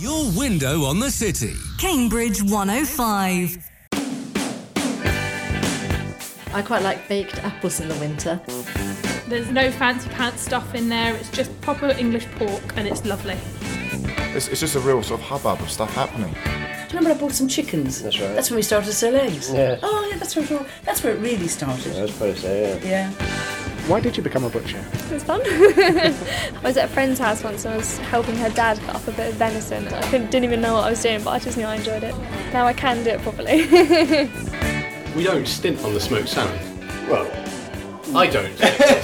Your window on the city. Cambridge 105. I quite like baked apples in the winter. There's no fancy pants stuff in there, it's just proper English pork and it's lovely. It's just a real sort of hubbub of stuff happening. Do you remember I bought some chickens? That's right. That's when we started to sell eggs. Yeah. Oh, yeah, that's where it really started. I suppose so, yeah. Yeah. Why did you become a butcher? It was fun. I was at a friend's house once and I was helping her dad cut up a bit of venison. I didn't even know what I was doing, but I just knew I enjoyed it. Now I can do it properly. We don't stint on the smoked salmon. Well, I don't.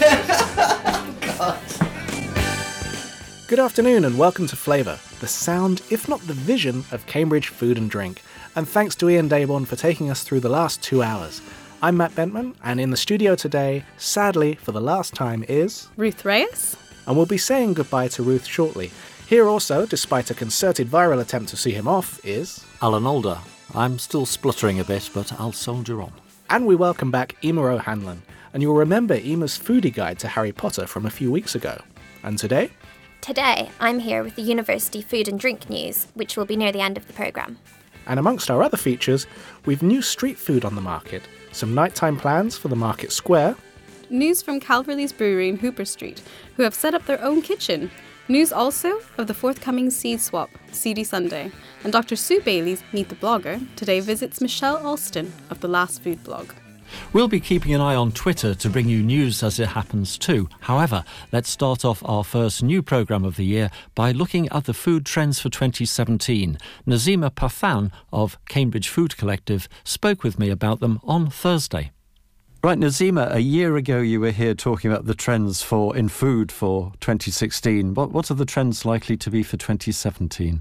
Good afternoon and welcome to Flavour, the sound, if not the vision, of Cambridge food and drink. And thanks to Ian Dayborn for taking us through the last 2 hours. I'm Matt Bentman, and in the studio today, sadly for the last time, is... Ruth Reyes. And we'll be saying goodbye to Ruth shortly. Here also, despite a concerted viral attempt to see him off, is... Alan Alda. I'm still spluttering a bit, but I'll soldier on. And we welcome back Emma O'Hanlon, and you'll remember Emma's foodie guide to Harry Potter from a few weeks ago. And today? Today, I'm here with the University Food and Drink News, which will be near the end of the programme. And amongst our other features, we've new street food on the market, some nighttime plans for the Market Square, news from Calverley's Brewery in Hooper Street, who have set up their own kitchen. News also of the forthcoming seed swap, Seedy Sunday. And Dr. Sue Bailey's Meet the Blogger today visits Michelle Alston of The Last Food Blog. We'll be keeping an eye on Twitter to bring you news as it happens too. However, let's start off our first new programme of the year by looking at the food trends for 2017. Nazima Pathan of Cambridge Food Collective spoke with me about them on Thursday. Right, Nazima, a year ago you were here talking about the trends in food for 2016. What are the trends likely to be for 2017?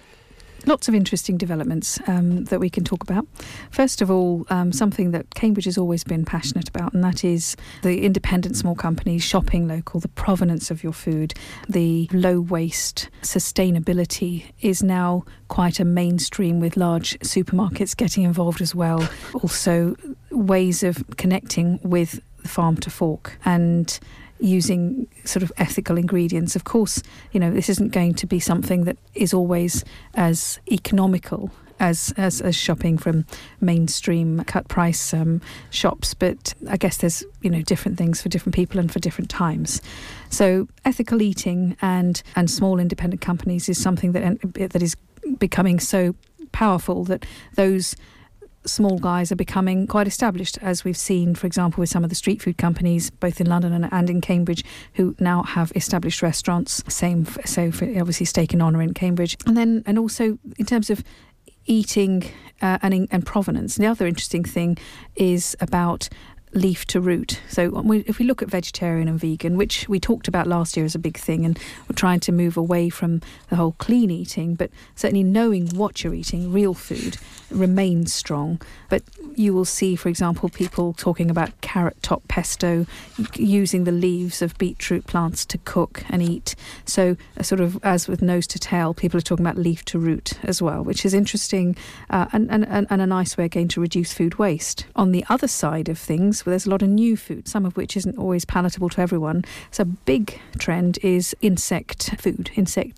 Lots of interesting developments that we can talk about. First of all, something that Cambridge has always been passionate about, and that is the independent small companies, shopping local, the provenance of your food, the low waste, sustainability is now quite a mainstream with large supermarkets getting involved as well. Also, ways of connecting with the farm to fork and using sort of ethical ingredients. Of course, this isn't going to be something that is always as economical as shopping from mainstream cut price shops, but I guess there's different things for different people and for different times. So ethical eating and small independent companies is something that is becoming so powerful that those small guys are becoming quite established, as we've seen, for example, with some of the street food companies, both in London and in Cambridge, who now have established restaurants. Same, so for obviously Steak and Honour in Cambridge. And also in terms of eating and provenance, the other interesting thing is about leaf to root. So if we look at vegetarian and vegan, which we talked about last year as a big thing, and we're trying to move away from the whole clean eating, but certainly knowing what you're eating, real food, remains strong. But you will see, for example, people talking about carrot top pesto, using the leaves of beetroot plants to cook and eat. So sort of as with nose to tail, people are talking about leaf to root as well, which is interesting and a nice way again to reduce food waste. On the other side of things, there's a lot of new food, some of which isn't always palatable to everyone. So a big trend is insect food,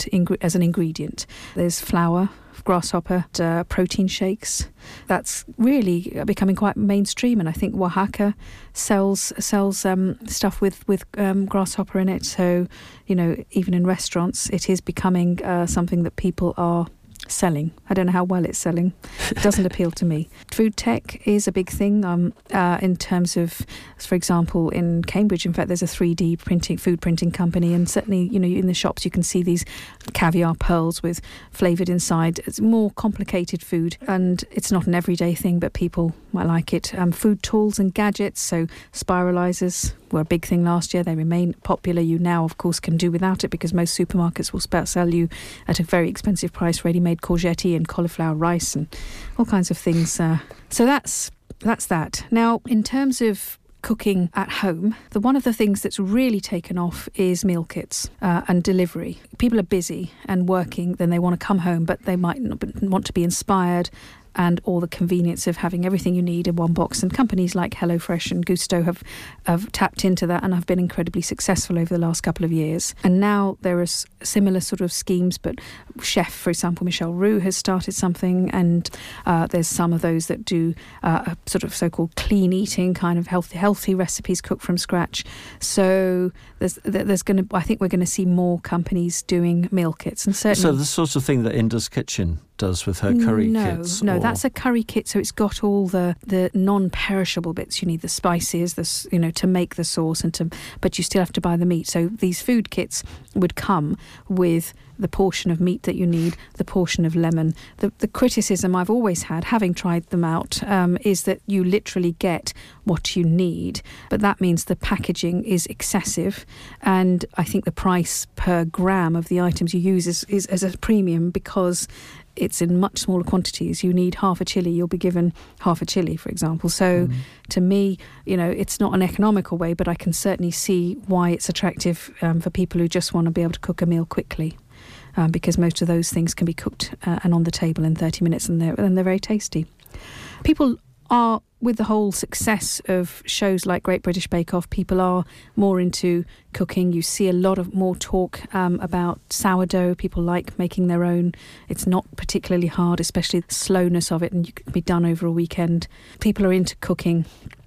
as an ingredient. There's flour, grasshopper, protein shakes. That's really becoming quite mainstream, and I think Oaxaca sells stuff with grasshopper in it. So, even in restaurants, it is becoming something that people are selling. I don't know how well it's selling. It doesn't appeal to me. Food tech is a big thing in terms of, for example, in Cambridge, in fact, there's a 3D food printing company, and certainly, in the shops you can see these caviar pearls with flavoured inside. It's more complicated food, and it's not an everyday thing, but people might like it. Food tools and gadgets, so spiralisers were a big thing last year. They remain popular. You now, of course, can do without it because most supermarkets will sell you at a very expensive price ready-made courgette and cauliflower rice and all kinds of things. So that's that. Now, in terms of cooking at home, one of the things that's really taken off is meal kits and delivery. People are busy and working, then they want to come home, but they might not want to be inspired and all the convenience of having everything you need in one box. And companies like HelloFresh and Gusto have tapped into that and have been incredibly successful over the last couple of years. And now there are similar sort of schemes, but chef, for example, Michel Roux has started something, and there's some of those that do a sort of so-called clean eating, kind of healthy recipes cooked from scratch. So there's going to, I think we're going to see more companies doing meal kits, and certainly. So the sort of thing that Inda's Kitchen does with her curry kits? No, that's a curry kit, so it's got all the non-perishable bits. You need the spices, to make the sauce, but you still have to buy the meat. So these food kits would come with the portion of meat that you need, the portion of lemon. The criticism I've always had, having tried them out, is that you literally get what you need, but that means the packaging is excessive, and I think the price per gram of the items you use is a premium because it's in much smaller quantities. You need half a chilli, you'll be given half a chilli, for example. So to me, it's not an economical way, but I can certainly see why it's attractive for people who just want to be able to cook a meal quickly. Because most of those things can be cooked and on the table in 30 minutes, and they're very tasty. People are, with the whole success of shows like Great British Bake Off, people are more into cooking. You see a lot of more talk about sourdough. People like making their own. It's not particularly hard, especially the slowness of it, and you can be done over a weekend. People are into cooking.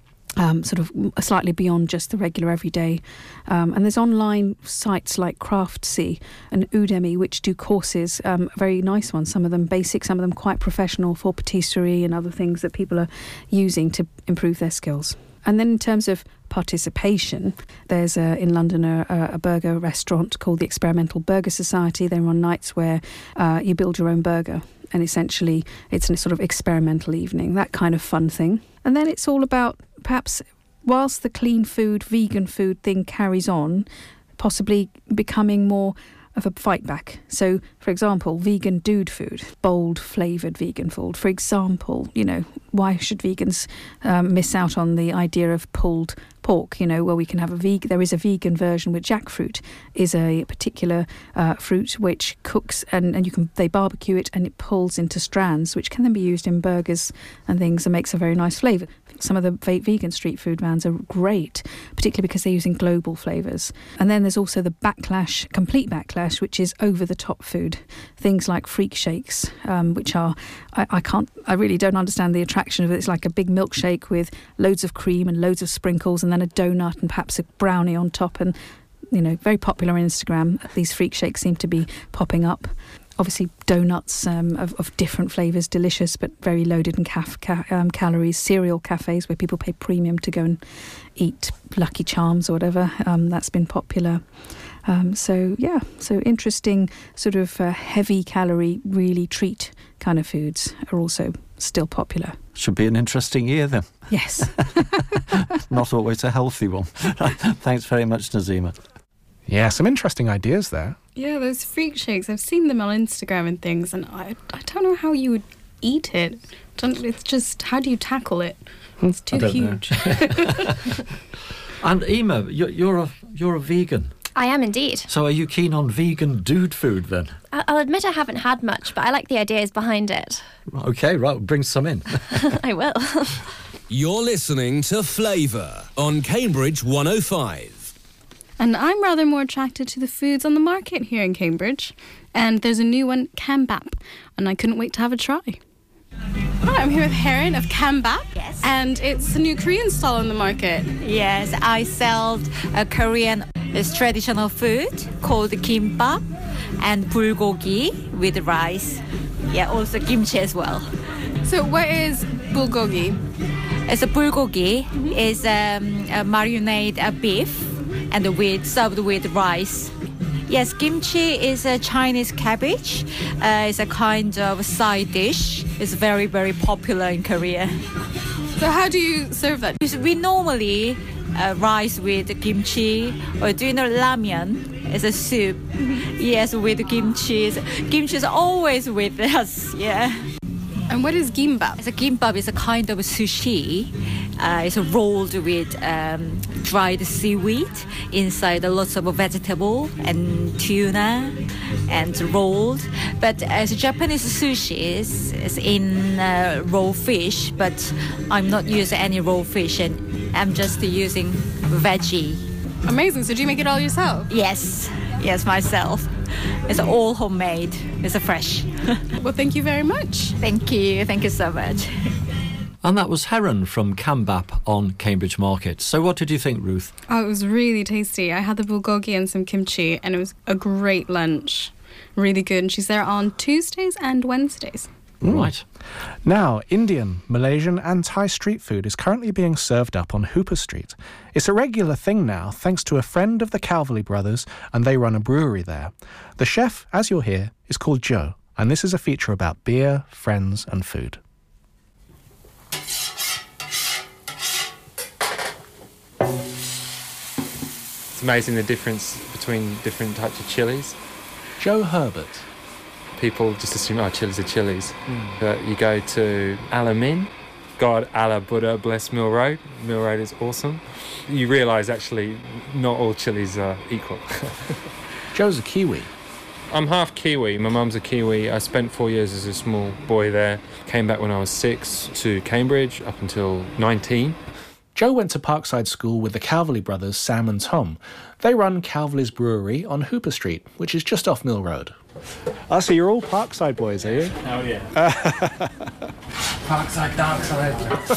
Sort of slightly beyond just the regular everyday. And there's online sites like Craftsy and Udemy which do courses, very nice ones, some of them basic, some of them quite professional for patisserie and other things that people are using to improve their skills. And then in terms of participation, there's in London a burger restaurant called the Experimental Burger Society. They run nights where you build your own burger, and essentially it's a sort of experimental evening, that kind of fun thing. And then it's all about, perhaps, whilst the clean food, vegan food thing carries on, possibly becoming more of a fight back. So, for example, vegan dude food, bold flavoured vegan food. For example, why should vegans miss out on the idea of pulled pork? Where we can have there is a vegan version with jackfruit, is a particular fruit which cooks and they barbecue it, and it pulls into strands, which can then be used in burgers and things, and makes a very nice flavour. Some of the vegan street food vans are great, particularly because they're using global flavours. And then there's also the complete backlash, which is over-the-top food. Things like freak shakes, which are, I really don't understand the attraction of it. It's like a big milkshake with loads of cream and loads of sprinkles, and then a donut and perhaps a brownie on top. And, very popular on Instagram. These freak shakes seem to be popping up. Obviously, donuts of different flavours, delicious, but very loaded in calories. Cereal cafes where people pay premium to go and eat Lucky Charms or whatever. That's been popular. So interesting sort of heavy calorie, really treat kind of foods are also still popular. Should be an interesting year then. Yes. Not always a healthy one. Thanks very much, Nazima. Yeah, some interesting ideas there. Yeah, those freak shakes, I've seen them on Instagram and things, and I don't know how you would eat it. It's just, how do you tackle it? It's too huge. And Ema, you're a vegan. I am indeed. So are you keen on vegan dude food then? I'll admit I haven't had much, but I like the ideas behind it. Okay, right, bring some in. I will. You're listening to Flavour on Cambridge 105. And I'm rather more attracted to the foods on the market here in Cambridge. And there's a new one, Kambap, and I couldn't wait to have a try. Hi, I'm here with Heron of Kambap. Yes. And it's a new Korean stall on the market. Yes, I sell a Korean traditional food called kimbap and bulgogi with rice. Yeah, also kimchi as well. So what is bulgogi? It's a bulgogi. It's a marinade beef and served with rice. Yes, kimchi is a Chinese cabbage. It's a kind of side dish. It's very, very popular in Korea. So how do you serve that? We normally rice with kimchi, or do you know ramyeon? It's a soup. Yes, with kimchi. Kimchi is always with us, yeah. And what is gimbap? It's a gimbap is a kind of sushi. It's rolled with dried seaweed. Inside lots of vegetable and tuna and rolled. But as Japanese sushi is in raw fish, but I'm not using any raw fish and I'm just using veggie. Amazing. So do you make it all yourself? Yes, myself. It's all homemade. It's fresh. Well, thank you very much. Thank you so much. And that was Heron from Kambap on Cambridge Market. So what did you think, Ruth? Oh, it was really tasty. I had the bulgogi and some kimchi, and it was a great lunch. Really good. And she's there on Tuesdays and Wednesdays. Right. Now, Indian, Malaysian and Thai street food is currently being served up on Hooper Street. It's a regular thing now, thanks to a friend of the Calverley brothers, and they run a brewery there. The chef, as you'll hear, is called Joe, and this is a feature about beer, friends and food. It's amazing the difference between different types of chilies. Joe Herbert. People just assume, chilies are chilies. But you go to Alamin, God, Allah, Buddha, bless Mill Road. Mill Road is awesome. You realise, actually, not all chilies are equal. Joe's a Kiwi. I'm half Kiwi. My mum's a Kiwi. I spent 4 years as a small boy there. Came back when I was 6 to Cambridge up until 19. Joe went to Parkside School with the Calverley brothers, Sam and Tom. They run Calverley's Brewery on Hooper Street, which is just off Mill Road. So you're all Parkside boys, are you? Oh, yeah. Parkside, dark side.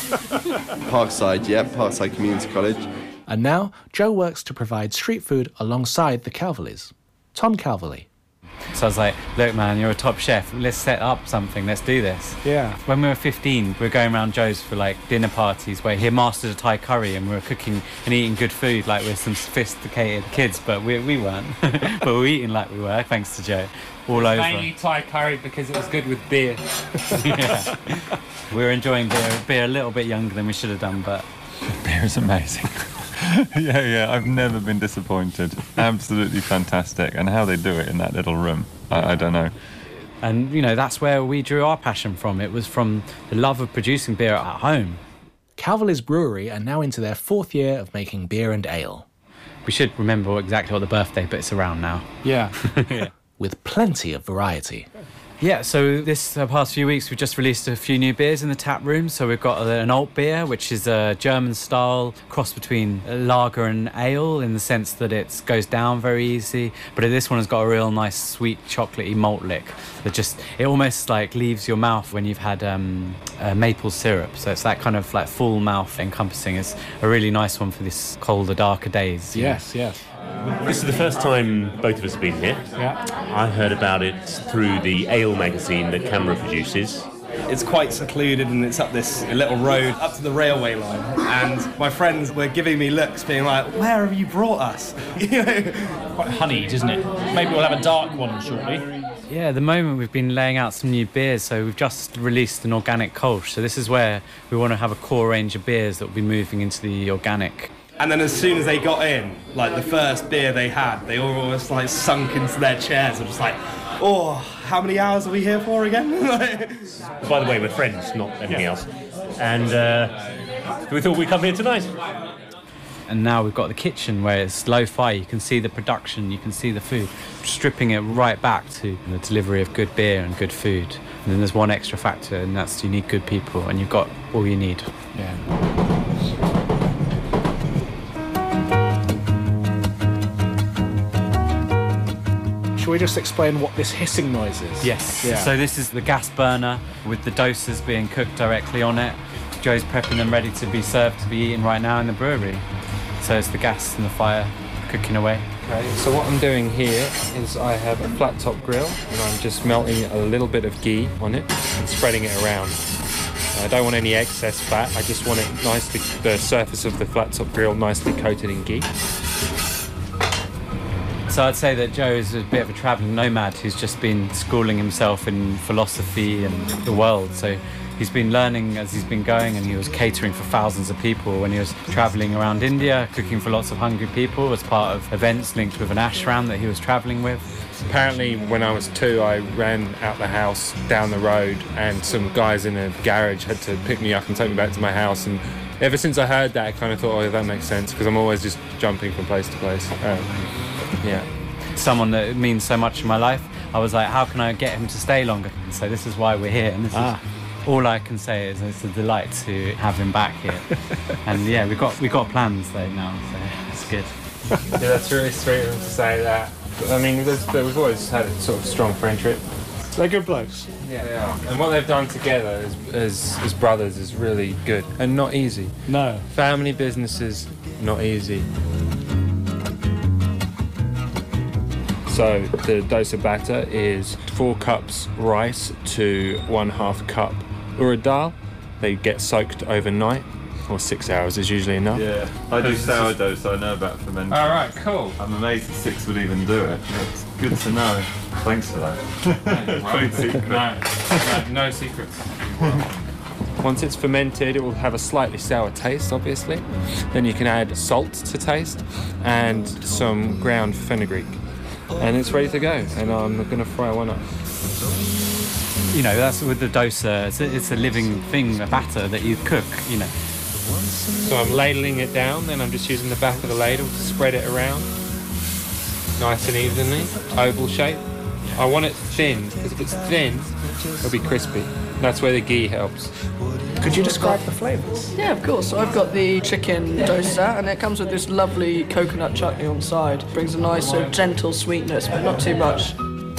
Parkside, yeah, Parkside Community College. And now, Joe works to provide street food alongside the Calverleys. Tom Calverley. So I was like, look man, you're a top chef, let's set up something, let's do this. Yeah. When we were 15, we were going around Joe's for like dinner parties where he mastered a Thai curry and we were cooking and eating good food like we're some sophisticated kids, but we weren't. But we were eating like we were, thanks to Joe. All over. Mainly Thai curry because it was good with beer. Yeah. We were enjoying beer a little bit younger than we should have done, but... Beer is amazing. Yeah, I've never been disappointed. Absolutely fantastic. And how they do it in that little room, I don't know. And, you know, that's where we drew our passion from. It was from the love of producing beer at home. Calverley's Brewery are now into their 4th year of making beer and ale. We should remember exactly what the birthday, but it's around now. Yeah. With plenty of variety. Yeah, so this past few weeks we've just released a few new beers in the tap room. So we've got an alt beer, which is a German style cross between lager and ale in the sense that it goes down very easy. But this one has got a real nice sweet chocolatey malt lick that it almost like leaves your mouth when you've had maple syrup. So it's that kind of like full mouth encompassing. It's a really nice one for this colder, darker days. Yes. This is the first time both of us have been here. Yeah. I heard about it through the Ale magazine that CAMRA produces. It's quite secluded and it's up this little road up to the railway line. And my friends were giving me looks being like, where have you brought us? Quite honeyed, isn't it? Maybe we'll have a dark one shortly. Yeah, at the moment we've been laying out some new beers, so we've just released an organic Kolsch. So this is where we want to have a core range of beers that will be moving into the organic. And then as soon as they got in, like the first beer they had, they all almost like sunk into their chairs and just like, oh, how many hours are we here for again? By the way, we're friends, not anything else. And we thought we'd come here tonight. And now we've got the kitchen where it's lo-fi. You can see the production, you can see the food, stripping it right back to the delivery of good beer and good food. And then there's one extra factor, and that's you need good people, and you've got all you need. Yeah. Shall we just explain what this hissing noise is? Yes. Yeah. So this is the gas burner with the doses being cooked directly on it. Joe's prepping them ready to be served to be eaten right now in the brewery. So it's the gas and the fire cooking away. Okay, so what I'm doing here is I have a flat top grill and I'm just melting a little bit of ghee on it and spreading it around. I don't want any excess fat, I just want it nicely, the surface of the flat top grill nicely coated in ghee. So I'd say that Joe is a bit of a travelling nomad who's just been schooling himself in philosophy and the world. So he's been learning as he's been going, and he was catering for thousands of people when he was travelling around India, cooking for lots of hungry people as part of events linked with an ashram that he was travelling with. Apparently, when I was 2, I ran out the house down the road, and some guys in a garage had to pick me up and take me back to my house. And ever since I heard that, I kind of thought, oh, that makes sense, because I'm always just jumping from place to place. Yeah. Someone that means so much in my life, I was like, how can I get him to stay longer? And so this is why we're here. And this is all I can say is it's a delight to have him back here. And yeah, we got plans though now, so it's good. Yeah, that's really sweet of them to say that. I mean, we've always had a sort of strong friendship. They're good blokes. Yeah, they are. And what they've done together as brothers is really good and not easy. No. Family businesses, not easy. So the dosa batter is 4 cups rice to 1/2 cup urad dal. They get soaked overnight, or 6 hours is usually enough. Yeah, I do sourdough, so I know about fermenting. All right, cool. I'm amazed that 6 would even do it. It's good to know. Thanks for that. Great secret. No secrets. Once it's fermented, it will have a slightly sour taste, obviously. Then you can add salt to taste and some ground fenugreek. And it's ready to go, and I'm going to fry one up. You know, that's with the dosa, it's a living thing, a batter that you cook, you know. So I'm ladling it down, then I'm just using the back of the ladle to spread it around, nice and evenly, oval shape. I want it thin, because if it's thin, it'll be crispy. That's where the ghee helps. Could you describe the flavours? Yeah, of course. So I've got the chicken dosa, and it comes with this lovely coconut chutney on the side. Brings a nice sort of gentle sweetness, but not too much.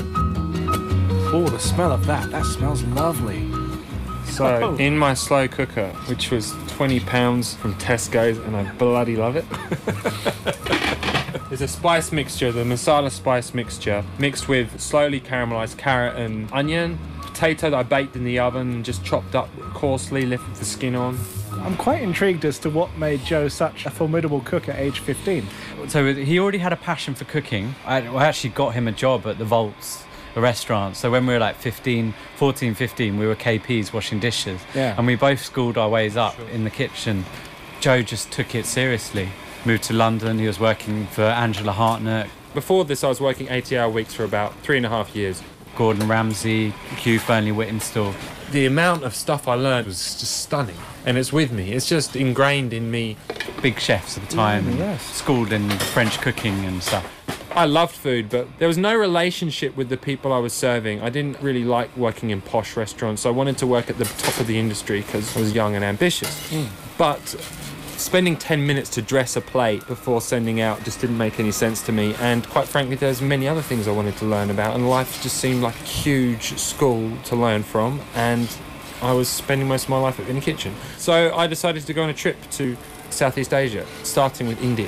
Oh, the smell of that. That smells lovely. So, in my slow cooker, which was £20 from Tesco's, and I bloody love it, there's a spice mixture, the masala spice mixture, mixed with slowly caramelised carrot and onion, potato that I baked in the oven and just chopped up coarsely, lifted the skin on. I'm quite intrigued as to what made Joe such a formidable cook at age 15. So he already had a passion for cooking. I actually got him a job at the Volts, a restaurant. So when we were like 15, we were KPs washing dishes. Yeah. And we both schooled our ways up in the kitchen. Joe just took it seriously. Moved to London, he was working for Angela Hartnett. Before this, I was working 80-hour weeks for about 3.5 years. Gordon Ramsay, Hugh Fearnley-Whittingstall. The amount of stuff I learned was just stunning, and it's with me. It's just ingrained in me. Big chefs at the time, Yes. schooled in French cooking and stuff. I loved food, but there was no relationship with the people I was serving. I didn't really like working in posh restaurants, so I wanted to work at the top of the industry because I was young and ambitious. But spending 10 minutes to dress a plate before sending out just didn't make any sense to me, and quite frankly there's many other things I wanted to learn about, and life just seemed like a huge school to learn from, and I was spending most of my life in the kitchen. So I decided to go on a trip to Southeast Asia, starting with India.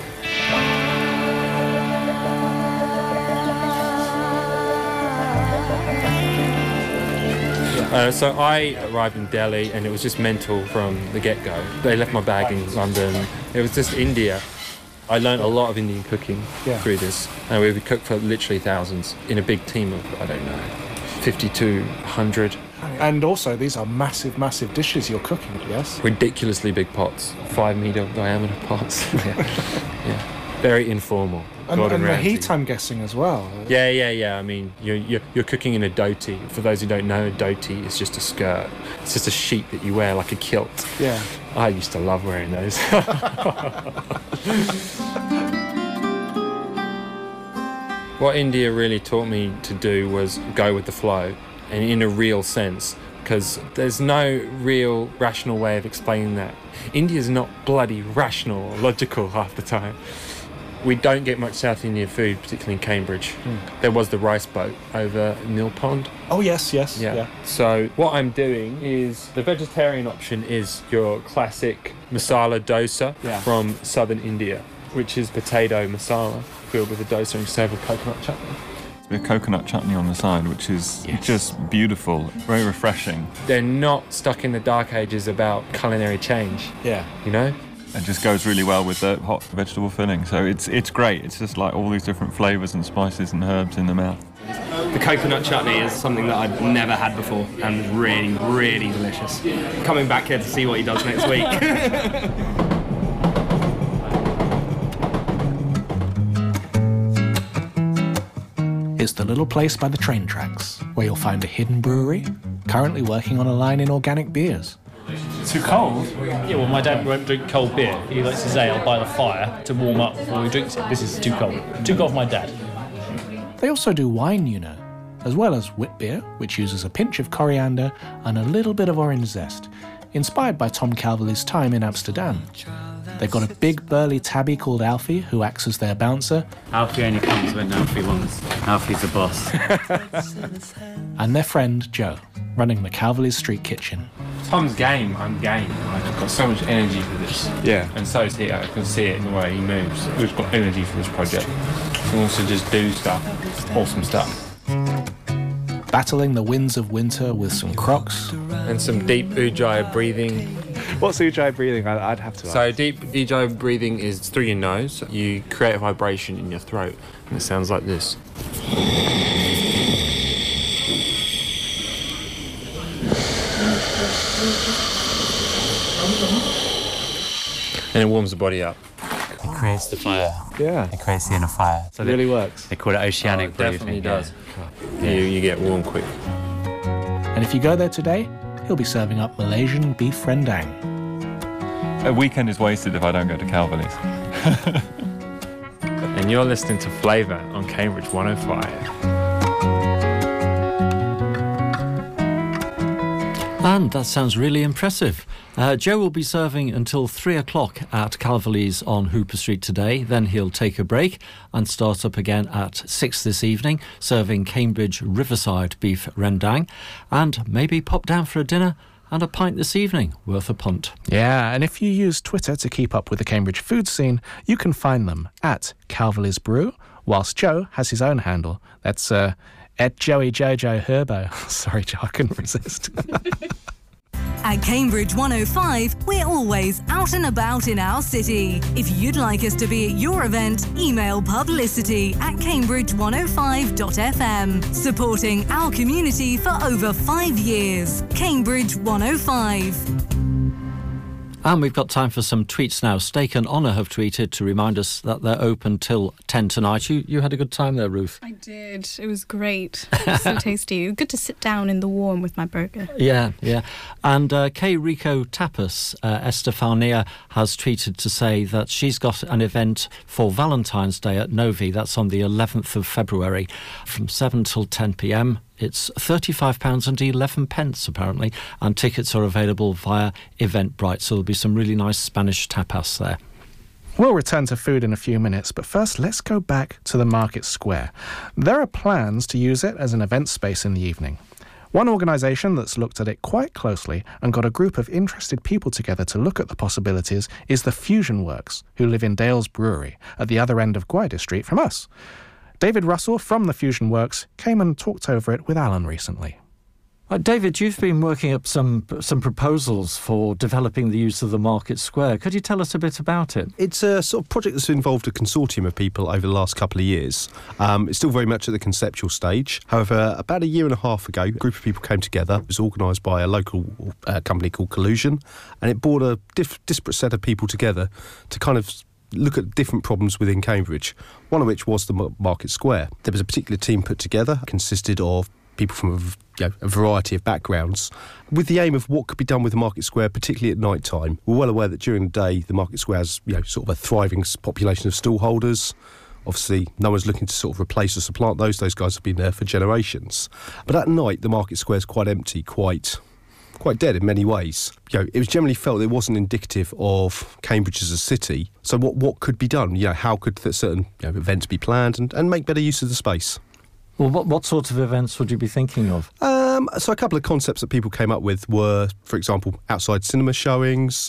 So I arrived in Delhi, and it was just mental from the get-go. They left my bag in London. It was just India. I learned a lot of Indian cooking through this, and we would cook for literally thousands in a big team of, I don't know, 50 to 100. And also, these are massive, massive dishes you're cooking, yes? Ridiculously big pots, 5-metre diameter pots. Yeah. Very informal. And the heat, I'm guessing, as well. Yeah. I mean, you're cooking in a dhoti. For those who don't know, a dhoti is just a skirt. It's just a sheet that you wear like a kilt. Yeah. I used to love wearing those. What India really taught me to do was go with the flow, and in a real sense, because there's no real rational way of explaining that. India's not bloody rational or logical half the time. We don't get much South Indian food, particularly in Cambridge. There was the rice boat over Mill Pond. Oh, yes. Yeah. So what I'm doing is, the vegetarian option is your classic masala dosa from southern India, which is potato masala filled with a dosa and served with coconut chutney. With coconut chutney on the side, which is just beautiful, very refreshing. They're not stuck in the dark ages about culinary change. Yeah. You know? It just goes really well with the hot vegetable filling. So it's great. It's just like all these different flavours and spices and herbs in the mouth. The coconut chutney is something that I'd never had before and was really, really delicious. Coming back here to see what he does next week. It's the little place by the train tracks, where you'll find a hidden brewery, currently working on a line in organic beers. Too cold? Yeah, well, my dad won't drink cold beer. He likes his ale by the fire to warm up before he drinks it. This is too cold. Too cold for my dad. They also do wine, you know, as well as wit beer, which uses a pinch of coriander and a little bit of orange zest, inspired by Tom Calverley's time in Amsterdam. They've got a big burly tabby called Alfie, who acts as their bouncer. Alfie only comes when Alfie wants. Alfie's the boss. And their friend, Joe, running the Calverley's street kitchen. Tom's game, I'm game. I've got so much energy for this. Yeah. And so is he. I can see it in the way he moves. We've got energy for this project. He wants to just do stuff. Awesome stuff. Battling the winds of winter with some Crocs. And some deep Ujjayi breathing. What's Ujjayi breathing? I'd have to ask. So deep Ujjayi breathing is through your nose. You create a vibration in your throat. And it sounds like this. And it warms the body up. It creates the fire. Yeah. It creates the inner fire. So it really works. They call it oceanic breathing. It definitely does. Yeah. You get warm quick. And if you go there today, he'll be serving up Malaysian beef rendang. A weekend is wasted if I don't go to Calverley's. And you're listening to Flavour on Cambridge 105. And that sounds really impressive. Joe will be serving until 3 o'clock at Calverley's on Hooper Street today. Then he'll take a break and start up again at 6 this evening, serving Cambridge Riverside beef rendang. And maybe pop down for a dinner and a pint this evening, worth a punt. Yeah, and if you use Twitter to keep up with the Cambridge food scene, you can find them at Calverley's Brew, whilst Joe has his own handle. That's at Joey Jojo Herbo. Sorry, Joe, I couldn't resist. At Cambridge 105, we're always out and about in our city. If you'd like us to be at your event, email publicity@cambridge105.fm. Supporting our community for over 5 years. Cambridge 105. And we've got time for some tweets now. Steak and Honour have tweeted to remind us that they're open till 10 tonight. You had a good time there, Ruth? I did. It was great. So tasty. Good to sit down in the warm with my burger. Yeah. And K. Rico Tapas, Estefania, has tweeted to say that she's got an event for Valentine's Day at Novi. That's on the 11th of February from 7 till 10 p.m. It's £35.11, apparently, and tickets are available via Eventbrite, so there'll be some really nice Spanish tapas there. We'll return to food in a few minutes, but first let's go back to the Market Square. There are plans to use it as an event space in the evening. One organisation that's looked at it quite closely and got a group of interested people together to look at the possibilities is the Fusion Works, who live in Dale's Brewery, at the other end of Gwydir Street from us. David Russell from the Fusion Works came and talked over it with Alan recently. David, you've been working up some proposals for developing the use of the Market Square. Could you tell us a bit about it? It's a sort of project that's involved a consortium of people over the last couple of years. It's still very much at the conceptual stage. However, about a year and a half ago, a group of people came together. It was organised by a local company called Collusion, and it brought a disparate set of people together to kind of look at different problems within Cambridge, one of which was the Market Square. There was a particular team put together, consisted of people from a variety of backgrounds, with the aim of what could be done with the Market Square, particularly at night time. We're well aware that during the day, the Market Square has sort of a thriving population of stallholders. Obviously, no one's looking to sort of replace or supplant those. Those guys have been there for generations. But at night, the Market Square is quite empty, quite dead in many ways. It was generally felt that it wasn't indicative of Cambridge as a city. So what could be done? How could certain events be planned and make better use of the space? Well, what sort of events would you be thinking of? So a couple of concepts that people came up with were, for example, outside cinema showings,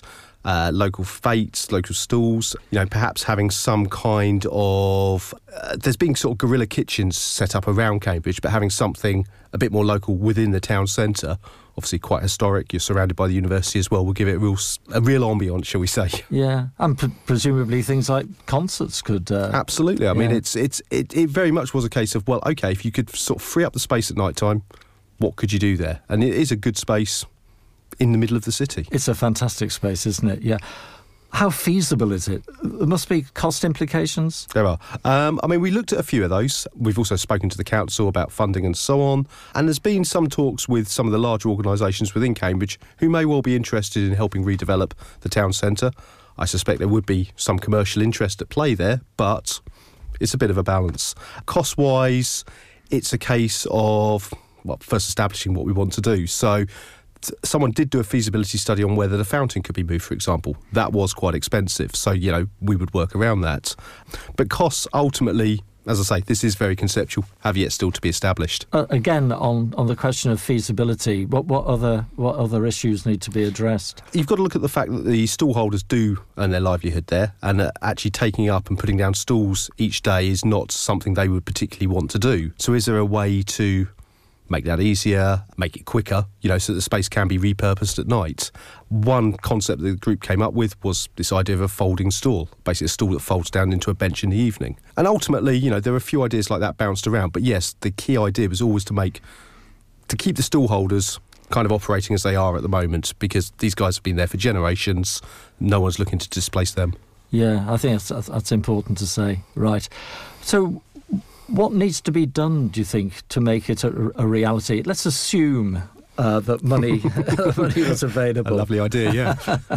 local fetes, local stalls, perhaps having some kind of... there's been sort of guerrilla kitchens set up around Cambridge, but having something a bit more local within the town centre, obviously quite historic, you're surrounded by the university as well, will give it a real ambience, shall we say. Yeah, and presumably things like concerts could... Absolutely. I mean, it very much was a case of, well, OK, if you could sort of free up the space at night time, what could you do there? And it is a good space in the middle of the city. It's a fantastic space, isn't it? Yeah. How feasible is it? There must be cost implications. There are. We looked at a few of those. We've also spoken to the council about funding and so on. And there's been some talks with some of the larger organisations within Cambridge who may well be interested in helping redevelop the town centre. I suspect there would be some commercial interest at play there, but it's a bit of a balance. Cost-wise, it's a case of, first establishing what we want to do. So someone did do a feasibility study on whether the fountain could be moved, for example. That was quite expensive, so, we would work around that. But costs, ultimately, as I say, this is very conceptual, have yet still to be established. Again, on the question of feasibility, what other issues need to be addressed? You've got to look at the fact that the stallholders do earn their livelihood there, and actually taking up and putting down stalls each day is not something they would particularly want to do. So is there a way to make that easier, make it quicker, so that the space can be repurposed at night? One concept that the group came up with was this idea of a folding stall, basically a stall that folds down into a bench in the evening. And ultimately, there were a few ideas like that bounced around, but yes, the key idea was always to keep the stall holders kind of operating as they are at the moment, because these guys have been there for generations, no one's looking to displace them. Yeah, I think that's important to say. Right. So what needs to be done, do you think, to make it a reality? Let's assume that money was available. A lovely idea, yeah.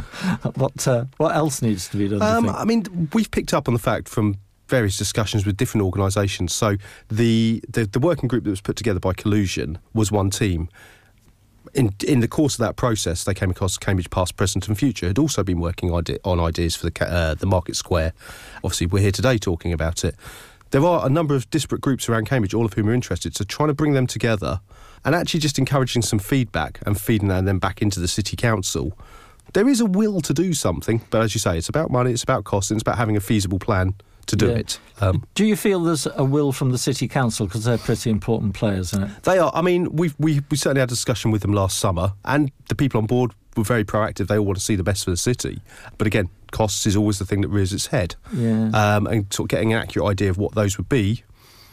What else needs to be done? We've picked up on the fact from various discussions with different organisations. So the working group that was put together by Collusion was one team. In the course of that process, they came across Cambridge Past, Present and Future, had also been working on ideas for the Market Square. Obviously, we're here today talking about it. There are a number of disparate groups around Cambridge, all of whom are interested, so trying to bring them together and actually just encouraging some feedback and feeding that then back into the City Council. There is a will to do something, but as you say, it's about money, it's about cost, and it's about having a feasible plan to do it. Do you feel there's a will from the City Council, because they're pretty important players in it? They are. We certainly had a discussion with them last summer, and the people on board were very proactive. They all want to see the best for the city. But again, costs is always the thing that rears its head. Yeah. And sort of getting an accurate idea of what those would be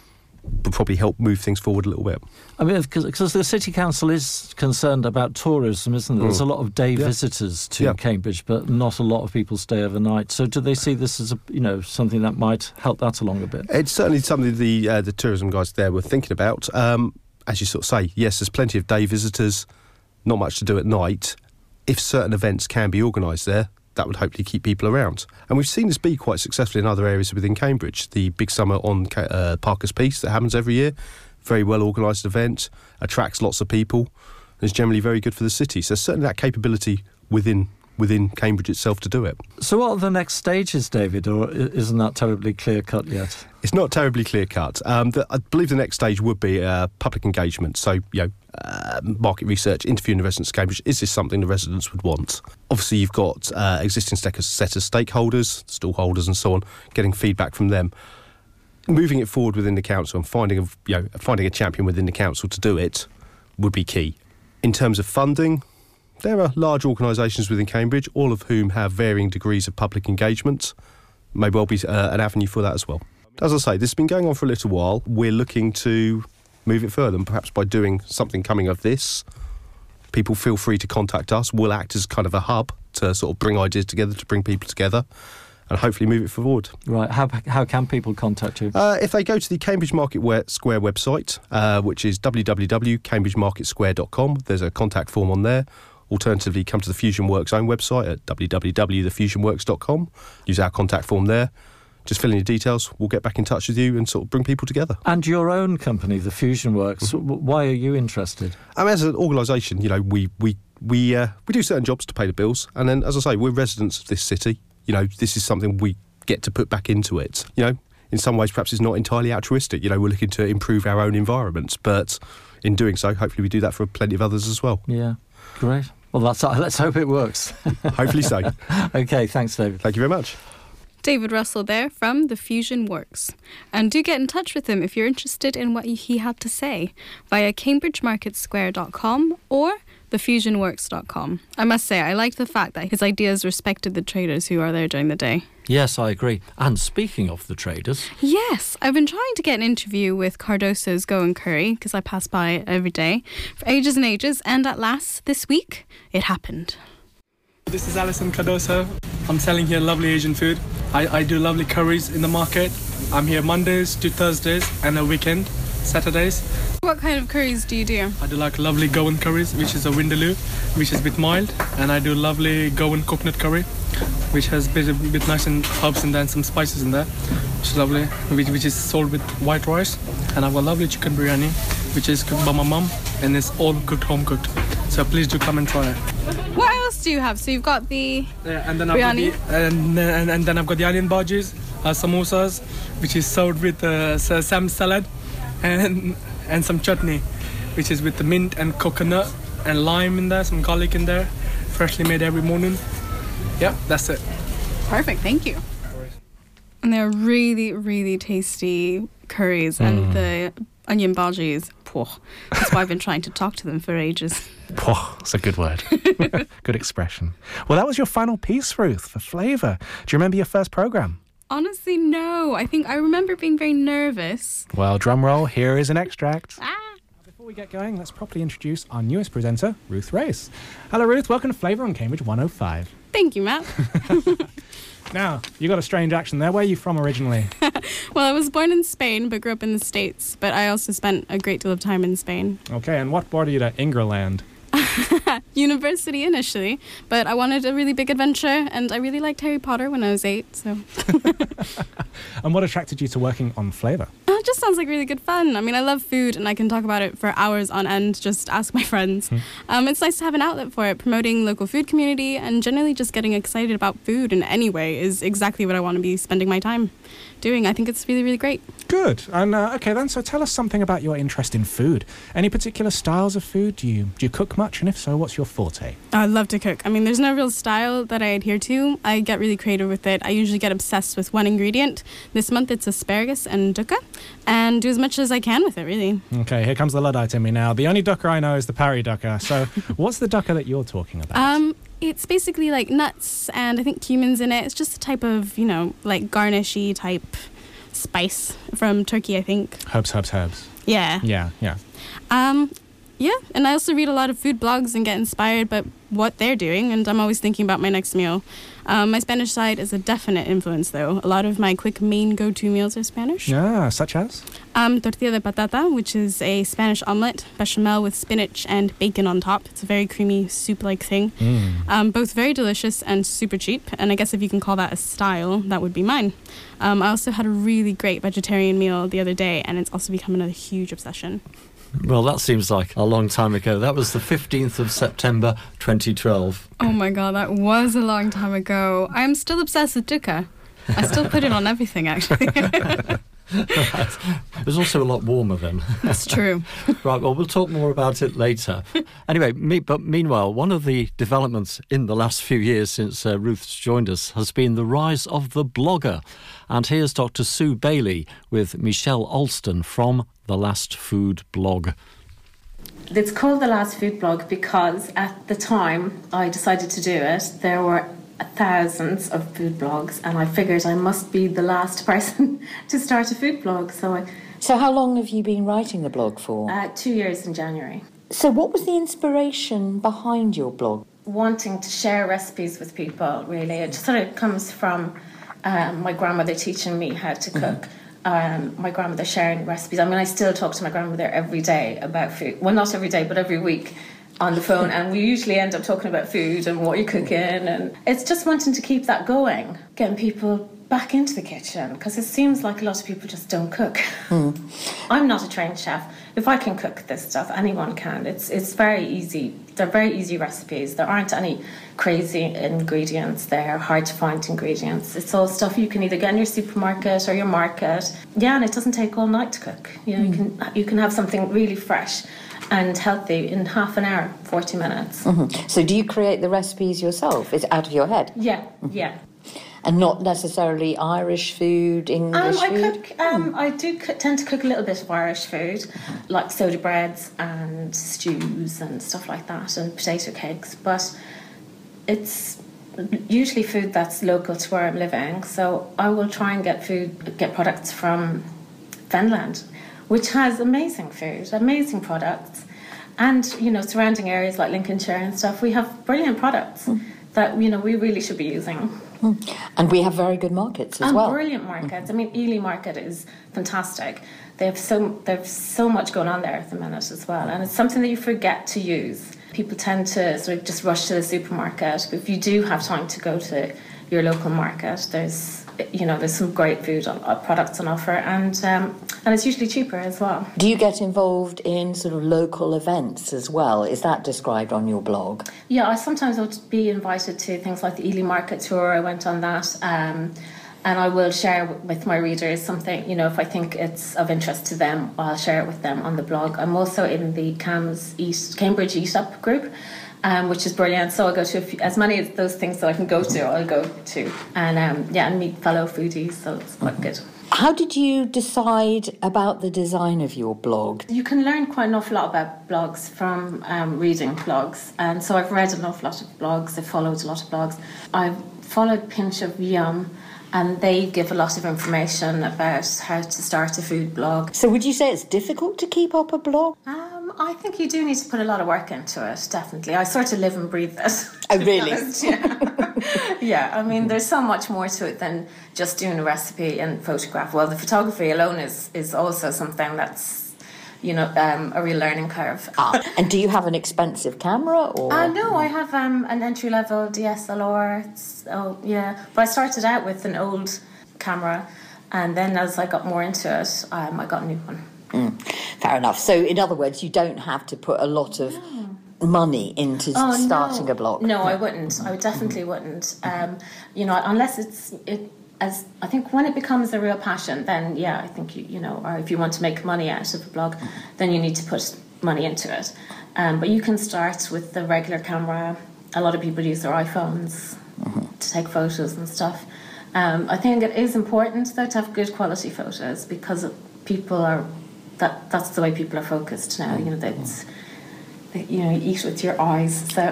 would probably help move things forward a little bit. Because the City Council is concerned about tourism, isn't there? There's a lot of day visitors to Cambridge, but not a lot of people stay overnight. So do they see this as something that might help that along a bit? It's certainly something the tourism guys there were thinking about. As you sort of say, yes, there's plenty of day visitors, not much to do at night. If certain events can be organised there, that would hopefully keep people around. And we've seen this be quite successful in other areas within Cambridge. The Big Summer on Parker's Piece that happens every year, very well organised event, attracts lots of people, and is generally very good for the city. So certainly that capability within Cambridge itself to do it. So what are the next stages, David, or isn't that terribly clear-cut yet? It's not terribly clear-cut. I believe the next stage would be public engagement. So, market research, interviewing the residents of Cambridge. Is this something the residents would want? Obviously, you've got existing set of stakeholders, stallholders and so on, getting feedback from them. Moving it forward within the council and finding a champion within the council to do it would be key. In terms of funding, there are large organisations within Cambridge, all of whom have varying degrees of public engagement. May well be an avenue for that as well. As I say, this has been going on for a little while. We're looking to move it further, and perhaps by doing something coming of this, people feel free to contact us. We'll act as kind of a hub to sort of bring ideas together, to bring people together, and hopefully move it forward. Right. How can people contact you? If they go to the Cambridge Market Square website, which is www.cambridgemarketsquare.com, there's a contact form on there. Alternatively, come to the FusionWorks own website at www.thefusionworks.com. Use our contact form there. Just fill in your details. We'll get back in touch with you and sort of bring people together. And your own company, the FusionWorks, why are you interested? As an organisation, we do certain jobs to pay the bills, and then, as I say, we're residents of this city. This is something we get to put back into it. In some ways, perhaps it's not entirely altruistic. We're looking to improve our own environments, but in doing so, hopefully we do that for plenty of others as well. Yeah, great. Well, let's hope it works. Hopefully so. Okay, thanks, David. Thank you very much. David Russell there from The Fusion Works. And do get in touch with him if you're interested in what he had to say via cambridgemarketsquare.com or thefusionworks.com. I must say, I liked the fact that his ideas respected the traders who are there during the day. Yes, I agree. And speaking of the traders... Yes, I've been trying to get an interview with Cardoso's Go and Curry, because I pass by every day, for ages and ages, and at last, this week, it happened. This is Alison Cardoso. I'm selling here lovely Asian food. I do lovely curries in the market. I'm here Mondays to Thursdays and a weekend, Saturdays. What kind of curries do you do? I do like lovely Goan curries, which is a Vindaloo, which is a bit mild. And I do lovely Goan coconut curry, which has a bit nice and herbs in there and some spices in there, which is lovely, which is sold with white rice. And I've got lovely chicken biryani, which is cooked by my mum, and it's all cooked, home cooked. So please do come and try it. What else do you have? So you've got the and then biryani. And then I've got the onion bhajis, samosas, which is served with sam salad and some chutney, which is with the mint and coconut and lime in there, some garlic in there, freshly made every morning. Yep, that's it. Perfect, thank you. And they're really, really tasty curries, and the onion bhajis. That's why I've been trying to talk to them for ages. That's a good word. Good expression. Well, that was your final piece, Ruth, for Flavour. Do you remember your first programme? Honestly, no. I think I remember being very nervous. Well, drum roll, here is an extract. Before we get going, let's properly introduce our newest presenter, Ruth Race. Hello, Ruth. Welcome to Flavour on Cambridge 105. Thank you, Matt. Now, you got a strange accent there. Where are you from originally? Well, I was born in Spain, but grew up in the States. But I also spent a great deal of time in Spain. Okay, and what brought you to Ingerland? University initially, but I wanted a really big adventure, and I really liked Harry Potter when I was 8, so... And what attracted you to working on Flavour? It just sounds like really good fun. I mean, I love food, and I can talk about it for hours on end, just ask my friends. It's nice to have an outlet for it. Promoting local food community and generally just getting excited about food in any way is exactly what I want to be spending my time doing. I think it's really, really great. Good. And okay then, so tell us something about your interest in food. Any particular styles of food? Do you cook much? And if so, what's your forte? I love to cook. I mean, there's no real style that I adhere to. I get really creative with it. I usually get obsessed with one ingredient. This month it's asparagus and dukkha, and do as much as I can with it, really. Okay, here comes the Luddite in me now. The only dukkha I know is the Parry dukkha. So what's the dukkha that you're talking about? It's basically like nuts and I think cumin's in it. It's just a type of, like garnishy type spice from Turkey, I think. Herbs. Yeah. Yeah. Yeah, and I also read a lot of food blogs and get inspired by what they're doing, and I'm always thinking about my next meal. My Spanish side is a definite influence, though. A lot of my quick main go-to meals are Spanish. Yeah, such as? Tortilla de patata, which is a Spanish omelette, bechamel with spinach and bacon on top. It's a very creamy soup-like thing. Both very delicious and super cheap, and I guess if you can call that a style, that would be mine. I also had a really great vegetarian meal the other day, and it's also become another huge obsession. Well, that seems like a long time ago. That was the 15th of September 2012. Oh my god, that was a long time ago. I'm still obsessed with dukkha. I still put it on everything, actually. Right. It was also a lot warmer then. That's true. Right, well, we'll talk more about it later. Anyway, but meanwhile, one of the developments in the last few years since Ruth's joined us has been the rise of the blogger. And here's Dr. Sue Bailey with Michelle Alston from The Last Food Blog. It's called The Last Food Blog because at the time I decided to do it, there were thousands of food blogs, and I figured I must be the last person to start a food blog. So how long have you been writing the blog for? 2 years in January. So what was the inspiration behind your blog? Wanting to share recipes with people, really. It sort of comes from my grandmother teaching me how to cook. My grandmother sharing recipes. I mean, I still talk to my grandmother every day about food. Well, not every day, but every week on the phone. And we usually end up talking about food and what you're cooking. And it's just wanting to keep that going, getting people back into the kitchen, because it seems like a lot of people just don't cook. I'm not a trained chef. If I can cook this stuff, anyone can. It's very easy. They're very easy recipes. There aren't any crazy ingredients. They're hard to find ingredients. It's all stuff you can either get in your supermarket or your market. Yeah, and it doesn't take all night to cook. You know, you can have something really fresh and healthy in half an hour, 40 minutes. So do you create the recipes yourself? Is it out of your head? Yeah, yeah. And not necessarily Irish food, English food? I tend to cook a little bit of Irish food, like soda breads and stews and stuff like that, and potato cakes. But it's usually food that's local to where I'm living. So I will try and get products from Finland, which has amazing food, amazing products. And, surrounding areas like Lincolnshire and stuff, we have brilliant products that, we really should be using. And we have very good markets as well. Brilliant markets. I mean, Ely Market is fantastic. They have so much going on there at the minute as well, and it's something that you forget to use. People tend to sort of just rush to the supermarket, but if you do have time to go to your local market, there's some great food products on offer, and it's usually cheaper as well. Do you get involved in sort of local events as well? Is that described on your blog? Yeah, I sometimes would be invited to things like the Ely Market tour. I went on that, and I will share with my readers something, if I think it's of interest to them, I'll share it with them on the blog. I'm also in the Cambridge Eat Up group, which is brilliant. So I'll go to as many of those things that I can go to, I'll go to. And meet fellow foodies, so it's quite good. How did you decide about the design of your blog? You can learn quite an awful lot about blogs from reading blogs. And so I've read an awful lot of blogs, I've followed a lot of blogs. I've followed Pinch of Yum, and they give a lot of information about how to start a food blog. So would you say it's difficult to keep up a blog? I think you do need to put a lot of work into it, definitely. I sort of live and breathe it. Oh, really? Yeah, I mean, there's so much more to it than just doing a recipe and photograph. Well, the photography alone is also something that's, a real learning curve. And do you have an expensive camera? Or? No, I have an entry-level DSLR. But I started out with an old camera, and then as I got more into it, I got a new one. Fair enough. So, in other words, you don't have to put a lot of money into starting a blog. No, I wouldn't. I definitely wouldn't. Unless as I think when it becomes a real passion, then I think or if you want to make money out of a blog, then you need to put money into it. But you can start with the regular camera. A lot of people use their iPhones to take photos and stuff. I think it is important though to have good quality photos, because people are. That's the way people are focused now. You eat with your eyes. So,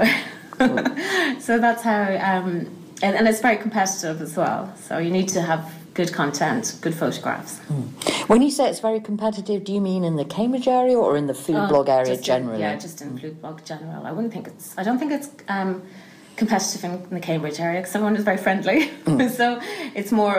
so that's how. And it's very competitive as well. So you need to have good content, good photographs. When you say it's very competitive, do you mean in the Cambridge area or in the food blog area generally? Just in food blog general. I don't think it's competitive in the Cambridge area, because everyone is very friendly. So it's more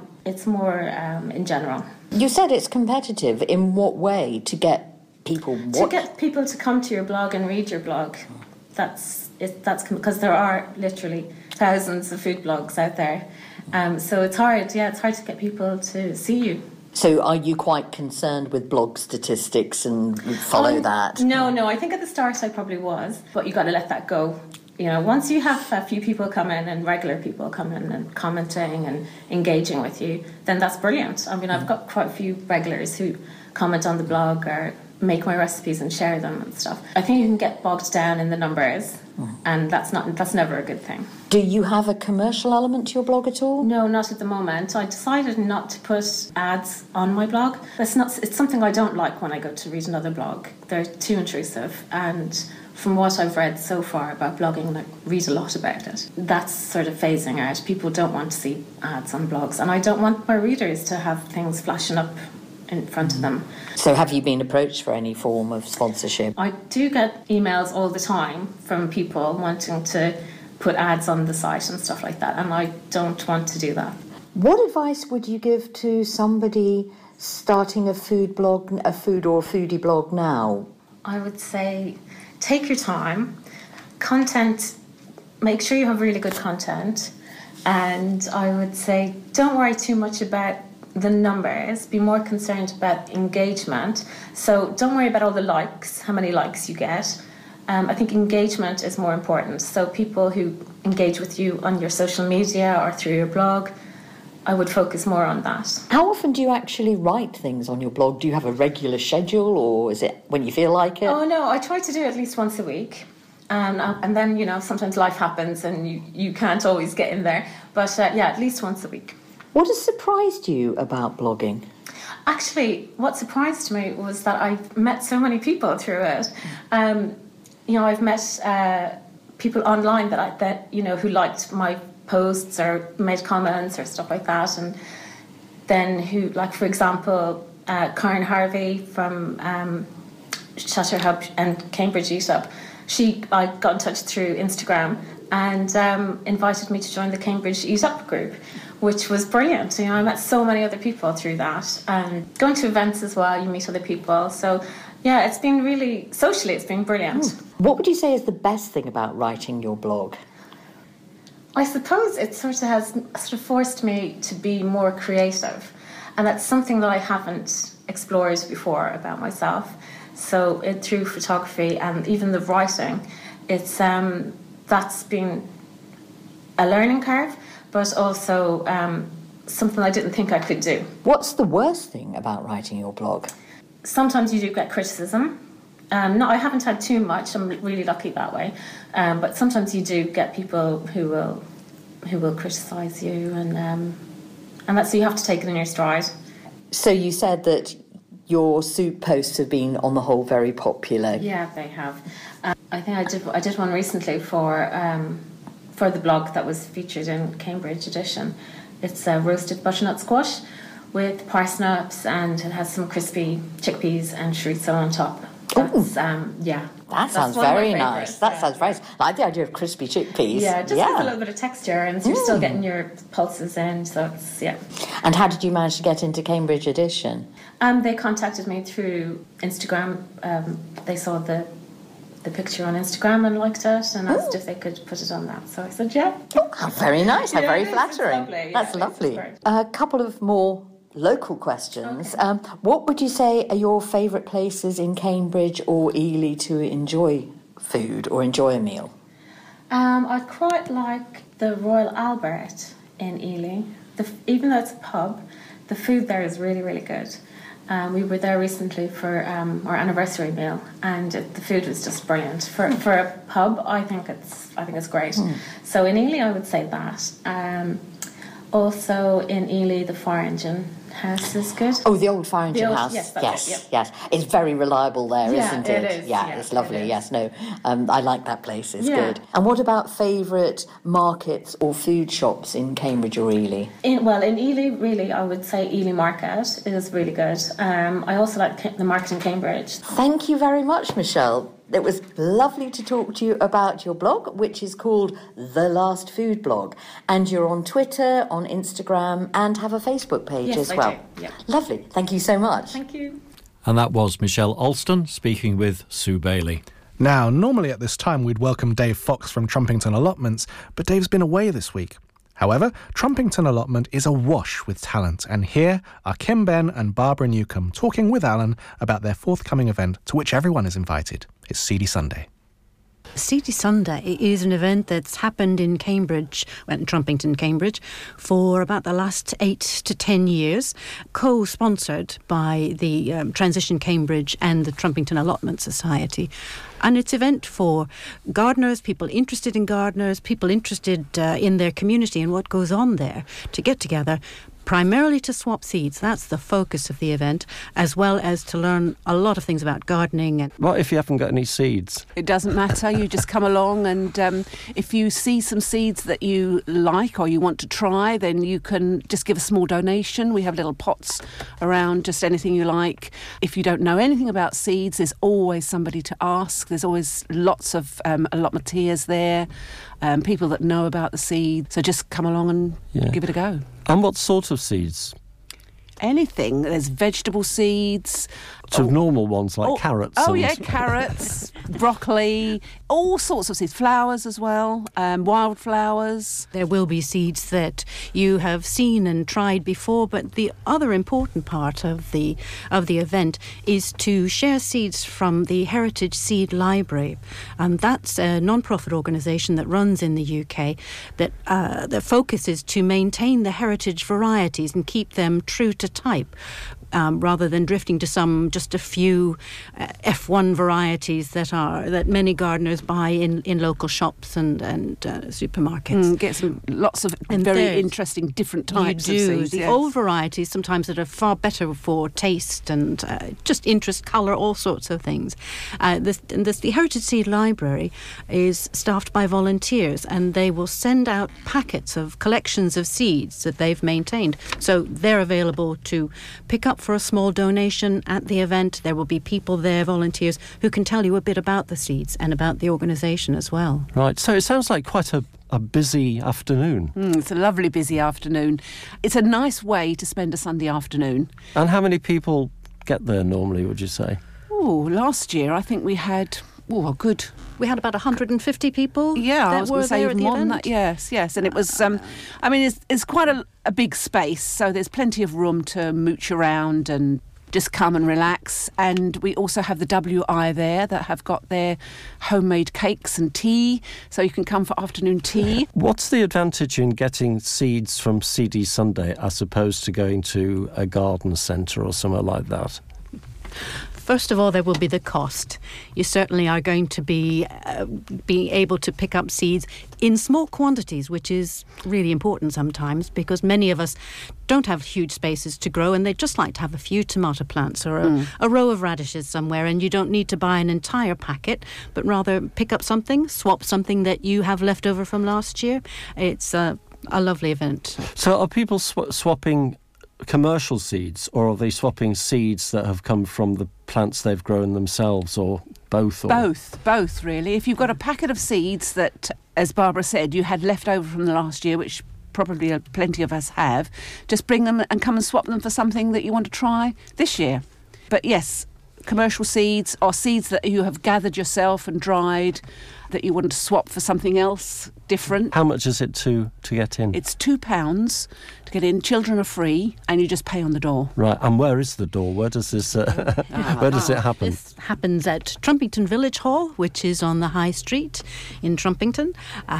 in general. You said it's competitive. In what way? To get people to get people to come to your blog and read your blog. That's because there are literally thousands of food blogs out there. So it's hard. Yeah, it's hard to get people to see you. So are you quite concerned with blog statistics and follow that? No. I think at the start I probably was, but you got to let that go. Once you have a few people come in and regular people come in and commenting and engaging with you, then that's brilliant. I mean, I've got quite a few regulars who comment on the blog or make my recipes and share them and stuff. I think you can get bogged down in the numbers, and that's never a good thing. Do you have a commercial element to your blog at all? No, not at the moment. I decided not to put ads on my blog. It's something I don't like when I go to read another blog. They're too intrusive, and from what I've read so far about blogging, and I read a lot about it, that's sort of phasing out. People don't want to see ads on blogs, and I don't want my readers to have things flashing up in front of them. So have you been approached for any form of sponsorship? I do get emails all the time from people wanting to put ads on the site and stuff like that, and I don't want to do that. What advice would you give to somebody starting a food or foodie blog now? I would say take your time. Content, make sure you have really good content, and I would say don't worry too much about the numbers, be more concerned about engagement. So don't worry about all the likes, how many likes you get. I think engagement is more important. So people who engage with you on your social media or through your blog, I would focus more on that. How often do you actually write things on your blog? Do you have a regular schedule, or is it when you feel like it? Oh no, I try to do it at least once a week. And then, you know, sometimes life happens and you can't always get in there. But yeah, at least once a week. What has surprised you about blogging? Actually, what surprised me was that I've met so many people through it. You know, I've met people online that you know, who liked my posts or made comments or stuff like that, and then who, like, for example, Karen Harvey from Shutter Hub and Cambridge Eat Up. I got in touch through Instagram and invited me to join the Cambridge Eat Up group, which was brilliant. You know, I met so many other people through that, and going to events as well, you meet other people. So yeah, it's been really, socially, it's been brilliant. What would you say is the best thing about writing your blog? I suppose it has forced me to be more creative, and that's something that I haven't explored before about myself. So through photography and even the writing, it's that's been a learning curve, but also something I didn't think I could do. What's the worst thing about writing your blog? Sometimes you do get criticism. No, I haven't had too much. I'm really lucky that way. But sometimes you do get people who will criticise you, and that's, so you have to take it in your stride. So you said that your soup posts have been, on the whole, very popular. Yeah, they have. I think I did one recently for the blog that was featured in Cambridge edition. It's a roasted butternut squash with parsnips, and it has some crispy chickpeas and chorizo on top. That's, yeah. That sounds very nice. That sounds very nice. I like the idea of crispy chickpeas. Yeah, just with a little bit of texture, and so you're still getting your pulses in, so it's, yeah. And how did you manage to get into Cambridge edition? They contacted me through Instagram. They saw the picture on Instagram and liked it, and asked if they could put it on that. So I said, yeah. Oh, how very nice. How very flattering. Lovely. That's lovely. A couple of more local questions. Okay. What would you say are your favourite places in Cambridge or Ely to enjoy food or enjoy a meal? I quite like the Royal Albert in Ely. Even though it's a pub, the food there is really, really good. We were there recently for our anniversary meal, and the food was just brilliant. For a pub, I think it's great. So in Ely, I would say that. Also in Ely, the Fire Engine House is good. Oh, the old Fire Engine House. Yes. It's very reliable there, isn't it? It is. Yeah, it's lovely. Yes, no, I like that place. It's good. And what about favourite markets or food shops in Cambridge or Ely? In Ely, really, I would say Ely Market is really good. I also like the market in Cambridge. Thank you very much, Michelle. It was lovely to talk to you about your blog, which is called The Last Food Blog. And you're on Twitter, on Instagram, and have a Facebook page as well. Yes, I do. Yeah. Lovely. Thank you so much. Thank you. And that was Michelle Alston speaking with Sue Bailey. Now, normally at this time we'd welcome Dave Fox from Trumpington Allotments, but Dave's been away this week. However, Trumpington Allotment is awash with talent, and here are Kim Ben and Barbara Newcombe talking with Alan about their forthcoming event to which everyone is invited. It's Seedy Sunday. Seedy Sunday is an event that's happened in Cambridge, in Trumpington, Cambridge, for about the last 8 to 10 years, co-sponsored by the Transition Cambridge and the Trumpington Allotment Society. And it's an event for gardeners, people interested in gardeners, people interested in their community and what goes on there, to get together, primarily to swap seeds. That's the focus of the event, as well as to learn a lot of things about gardening. And what if you haven't got any seeds? It doesn't matter. You just come along, and if you see some seeds that you like or you want to try, then you can just give a small donation. We have little pots around, just anything you like. If you don't know anything about seeds, there's always somebody to ask. There's always lots of allotmenteers there, people that know about the seeds. So just come along and give it a go. And what sort of seeds? Anything. There's vegetable seeds. Normal ones like carrots. Oh, yeah, carrots, broccoli, all sorts of seeds, flowers as well, wildflowers. There will be seeds that you have seen and tried before, but the other important part of the event is to share seeds from the Heritage Seed Library, and that's a non-profit organisation that runs in the UK that the focus is to maintain the heritage varieties and keep them true to type. Rather than drifting to just a few F1 varieties that many gardeners buy in local shops and supermarkets. Get lots of very interesting different types of seeds. The old varieties sometimes that are far better for taste and just interest, colour, all sorts of things. The Heritage Seed Library is staffed by volunteers, and they will send out packets of collections of seeds that they've maintained. So they're available to pick up for a small donation at the event. There will be people there, volunteers, who can tell you a bit about the seeds and about the organisation as well. Right, so it sounds like quite a busy afternoon. It's a lovely busy afternoon. It's a nice way to spend a Sunday afternoon. And how many people get there normally, would you say? Last year I think we had... We had about 150 people. Yeah, I was going to say even more than that. Yes, and it was. It's quite a big space, so there's plenty of room to mooch around and just come and relax. And we also have the WI there that have got their homemade cakes and tea, so you can come for afternoon tea. What's the advantage in getting seeds from CD Sunday as opposed to going to a garden centre or somewhere like that? First of all, there will be the cost. You certainly are going to be being able to pick up seeds in small quantities, which is really important sometimes because many of us don't have huge spaces to grow and they just like to have a few tomato plants or a row of radishes somewhere, and you don't need to buy an entire packet, but rather pick up something, swap something that you have left over from last year. It's a lovely event. So are people swapping commercial seeds, or are they swapping seeds that have come from the plants they've grown themselves, or both? Both really. If you've got a packet of seeds that, as Barbara said, you had left over from the last year, which probably plenty of us have, just bring them and come and swap them for something that you want to try this year. But yes, commercial seeds or seeds that you have gathered yourself and dried that you want to swap for something else different. How much is it to get in? It's £2 to get in. Children are free, and you just pay on the door. Right, and where is the door? Where does this? Where does it happen? This happens at Trumpington Village Hall, which is on the High Street in Trumpington,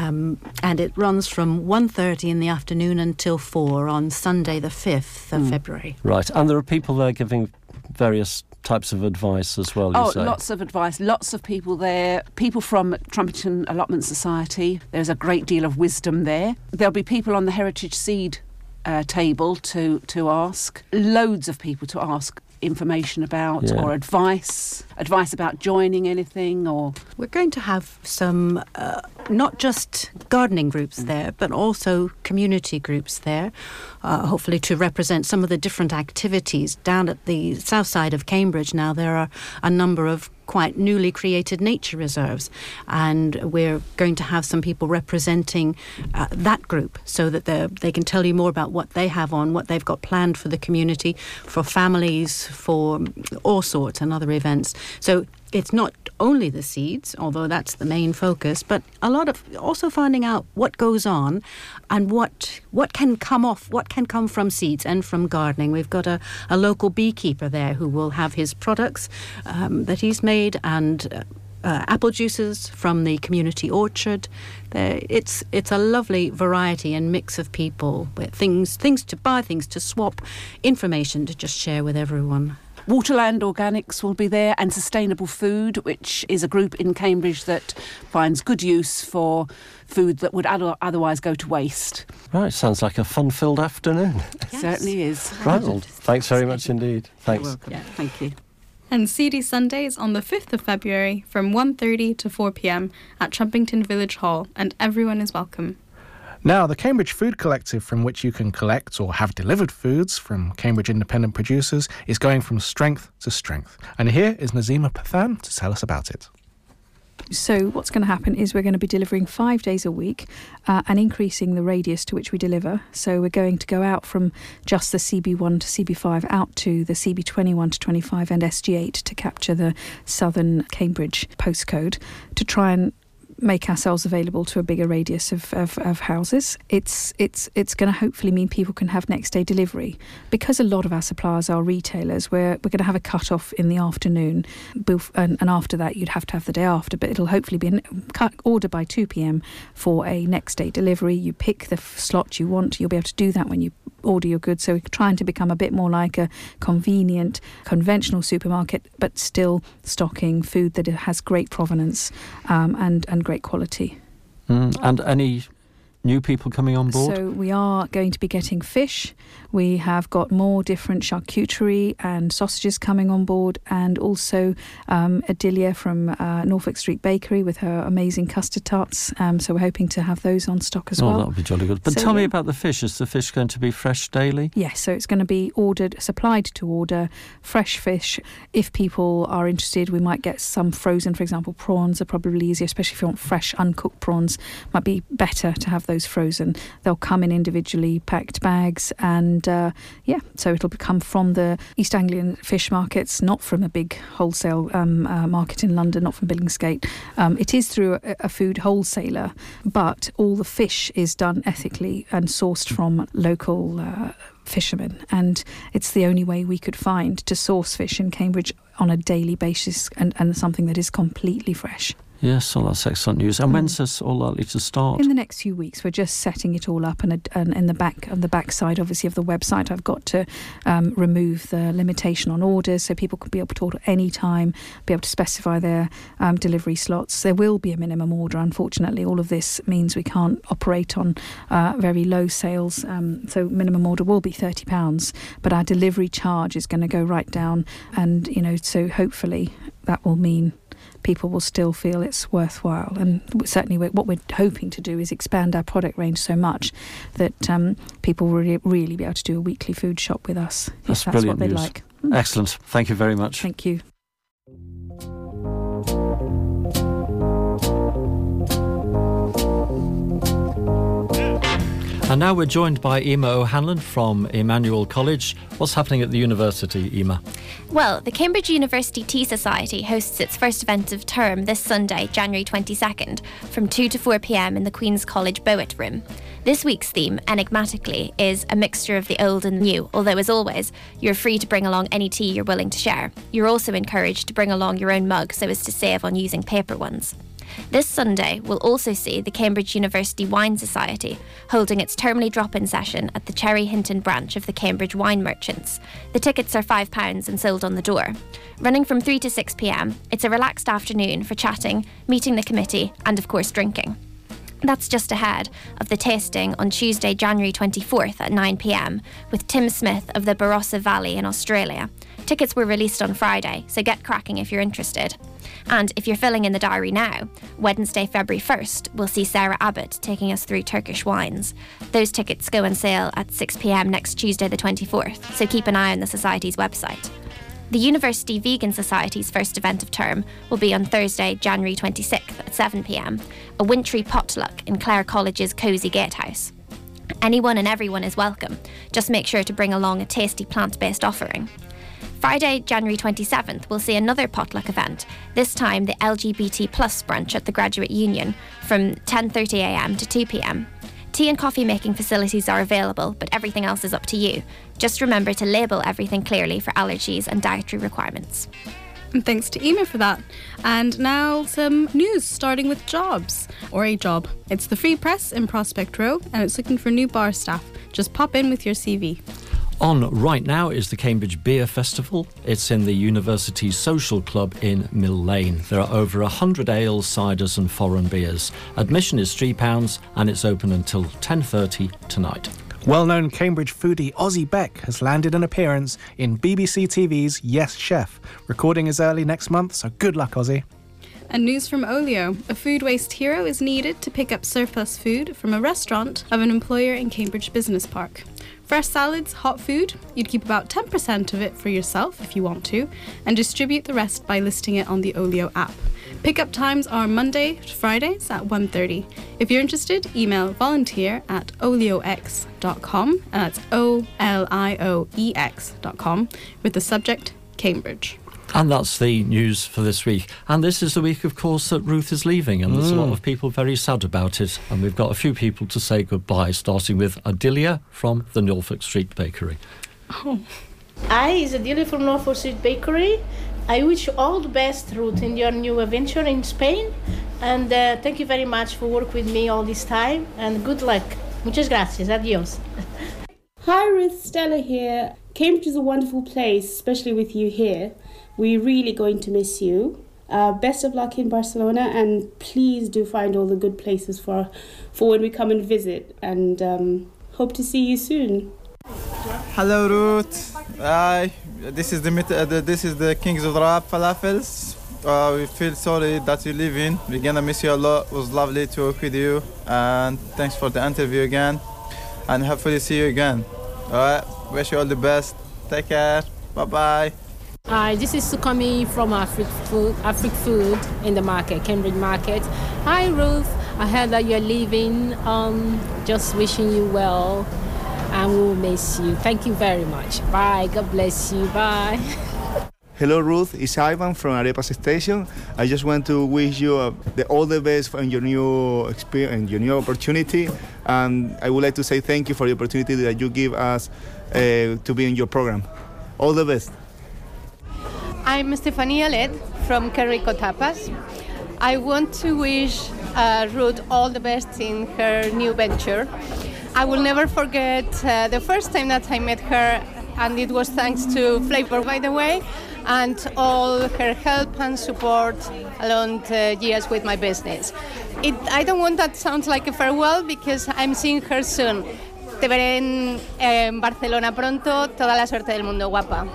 and it runs from 1:30 in the afternoon until 4 on Sunday, the 5th of February. Right, and there are people there giving various types of advice as well, you say? Lots of advice, lots of people there, people from Trumpington Allotment Society. There's a great deal of wisdom there. There'll be people on the Heritage Seed table to ask, loads of people to ask information about or advice about joining anything. Or we're going to have some not just gardening groups there, but also community groups there, hopefully to represent some of the different activities. Down at the south side of Cambridge now there are a number of quite newly created nature reserves, and we're going to have some people representing that group so that they can tell you more about what they have on, what they've got planned for the community, for families, for all sorts and other events. So it's not only the seeds, although that's the main focus, but a lot of also finding out what goes on and what can come from seeds and from gardening. We've got a local beekeeper there who will have his products that he's made, and apple juices from the community orchard. It's a lovely variety and mix of people, with things to buy, things to swap, information to just share with everyone. Waterland Organics will be there, and Sustainable Food, which is a group in Cambridge that finds good use for food that would otherwise go to waste. Right, sounds like a fun-filled afternoon. Yes. Certainly is. Right, well, thanks very much indeed. Thanks. You're welcome. Yeah, thank you. And CD Sunday is on the 5th of February from 1:30 to 4 p.m. at Trumpington Village Hall, and everyone is welcome. Now, the Cambridge Food Collective, from which you can collect or have delivered foods from Cambridge independent producers, is going from strength to strength. And here is Nazima Pathan to tell us about it. So what's going to happen is we're going to be delivering 5 days a week and increasing the radius to which we deliver. So we're going to go out from just the CB1 to CB5 out to the CB21 to 25 and SG8 to capture the southern Cambridge postcode to try and make ourselves available to a bigger radius of houses. It's going to hopefully mean people can have next day delivery. Because a lot of our suppliers are retailers, we're going to have a cut-off in the afternoon, and after that you'd have to have the day after, but it'll hopefully be an order by 2 p.m. for a next day delivery. You pick the slot you want. You'll be able to do that when you order your goods. So we're trying to become a bit more like a convenient, conventional supermarket, but still stocking food that has great provenance and great quality. And any new people coming on board? So we are going to be getting fish. We have got more different charcuterie and sausages coming on board, and also Adelia from Norfolk Street Bakery with her amazing custard tarts. So we're hoping to have those on stock as well. Oh, that'll be jolly good. But tell me about the fish. Is the fish going to be fresh daily? Yes, so it's going to be supplied to order, fresh fish. If people are interested, we might get some frozen. For example, prawns are probably easier, especially if you want fresh, uncooked prawns. Might be better to have those frozen. They'll come in individually packed bags, and so it'll come from the East Anglian fish markets, not from a big wholesale market in London, not from Billingsgate. It is through a food wholesaler, but all the fish is done ethically and sourced from local fishermen, and it's the only way we could find to source fish in Cambridge on a daily basis, and something that is completely fresh. Yes, well, that's excellent news. And when's this all likely to start? In the next few weeks. We're just setting it all up, and in the back side, obviously, of the website, I've got to remove the limitation on orders, so people could be able to order any time, be able to specify their delivery slots. There will be a minimum order. Unfortunately, all of this means we can't operate on very low sales, so minimum order will be £30, but our delivery charge is going to go right down, and so hopefully that will mean people will still feel it's worthwhile. And certainly what we're hoping to do is expand our product range so much that people will really be able to do a weekly food shop with us, if that's what they like. Excellent. Thank you very much. Thank you. And now we're joined by Emma O'Hanlon from Emmanuel College. What's happening at the university, Emma? Well, the Cambridge University Tea Society hosts its first event of term this Sunday, January 22nd, from 2 to 4 p.m. in the Queen's College Bowitt Room. This week's theme, enigmatically, is a mixture of the old and new, although, as always, you're free to bring along any tea you're willing to share. You're also encouraged to bring along your own mug so as to save on using paper ones. This Sunday will also see the Cambridge University Wine Society holding its termly drop-in session at the Cherry Hinton branch of the Cambridge Wine Merchants. The tickets are £5 and sold on the door. Running from 3 to 6 p.m, it's a relaxed afternoon for chatting, meeting the committee and, of course, drinking. That's just ahead of the tasting on Tuesday, January 24th at 9 p.m, with Tim Smith of the Barossa Valley in Australia. Tickets were released on Friday, so get cracking if you're interested. And if you're filling in the diary now, Wednesday, February 1st, we'll see Sarah Abbott taking us through Turkish wines. Those tickets go on sale at 6 p.m. next Tuesday the 24th, so keep an eye on the Society's website. The University Vegan Society's first event of term will be on Thursday, January 26th at 7 p.m, a wintry potluck in Clare College's Cosy Gatehouse. Anyone and everyone is welcome, just make sure to bring along a tasty plant-based offering. Friday, January 27th, we'll see another potluck event, this time the LGBT Plus brunch at the Graduate Union from 10:30am to 2pm. Tea and coffee making facilities are available, but everything else is up to you. Just remember to label everything clearly for allergies and dietary requirements. And thanks to Emma for that. And now some news, starting with jobs, or a job. It's the Free Press in Prospect Row, and it's looking for new bar staff. Just pop in with your CV. On right now is the Cambridge Beer Festival. It's in the University Social Club in Mill Lane. There are over 100 ales, ciders and foreign beers. Admission is £3 and it's open until 10:30 tonight. Well-known Cambridge foodie Ozzy Beck has landed an appearance in BBC TV's Yes Chef. Recording is early next month, so good luck, Ozzy. And news from Olio. A food waste hero is needed to pick up surplus food from a restaurant of an employer in Cambridge Business Park. Fresh salads, hot food, you'd keep about 10% of it for yourself if you want to, and distribute the rest by listing it on the Olio app. Pickup times are Monday to Fridays at 1:30. If you're interested, email volunteer@oliox.com, and that's OLIOEX.com, with the subject Cambridge. And that's the news for this week. And this is the week, of course, that Ruth is leaving, and there's a lot of people very sad about it. And we've got a few people to say goodbye, starting with Adilia from the Norfolk Street Bakery. Oh. Hi, it's Adilia from Norfolk Street Bakery. I wish you all the best, Ruth, in your new adventure in Spain. And thank you very much for working with me all this time. And good luck. Muchas gracias. Adios. Hi, Ruth. Stella here. Cambridge is a wonderful place, especially with you here. We're really going to miss you. Best of luck in Barcelona, and please do find all the good places for when we come and visit. And hope to see you soon. Hello, Ruth. Hi. This is the Kings of the Rap Falafels. We feel sorry that you're leaving. We're gonna miss you a lot. It was lovely to work with you, and thanks for the interview again. And hopefully see you again. All right. Wish you all the best. Take care. Bye bye. Hi, this is Sukami from Afric Food in the market, Cambridge Market. Hi, Ruth. I heard that you're leaving. Just wishing you well, and we'll miss you. Thank you very much. Bye. God bless you. Bye. Hello, Ruth. It's Ivan from Arepas Station. I just want to wish you all the best in your new experience, your new opportunity. And I would like to say thank you for the opportunity that you give us to be in your program. All the best. I'm Stefania Led from Querico Tapas. I want to wish Ruth all the best in her new venture. I will never forget the first time that I met her, and it was thanks to Flavor, by the way, and all her help and support along the years with my business. I don't want that to sound like a farewell, because I'm seeing her soon. Te veré en Barcelona pronto. Toda la suerte del mundo, guapa.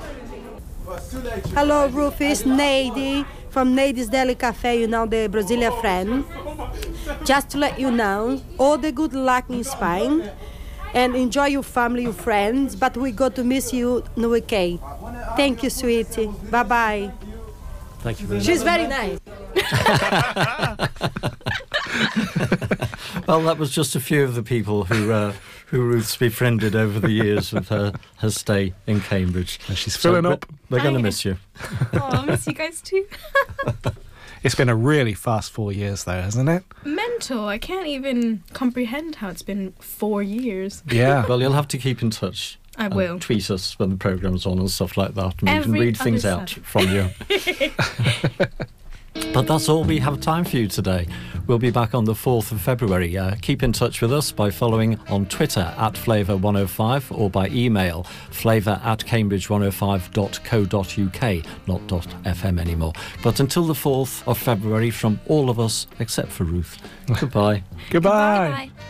Hello, Ruth. It's Neide from Neide's Deli Cafe, the Brazilian friend. Just to let you know, all the good luck in Spain, and enjoy your family, your friends, but we got to miss you in the UK. Thank you, sweetie. Bye-bye. Thank you very much. She's very nice. Well, that was just a few of the people who Ruth's befriended over the years with her stay in Cambridge. And she's filling up. We're going to miss you. Oh, I miss you guys too. It's been a really fast 4 years, though, hasn't it? Mental. I can't even comprehend how it's been 4 years. Yeah. Well, you'll have to keep in touch. I will. Tweet us when the programme's on and stuff like that, and Every we can read other things out from you. But that's all we have time for you today. We'll be back on the 4th of February. Keep in touch with us by following on Twitter @Flavour105 or by email flavour@cambridge105.co.uk, not .fm anymore. But until the 4th of February, from all of us, except for Ruth, goodbye. Goodbye. Bye.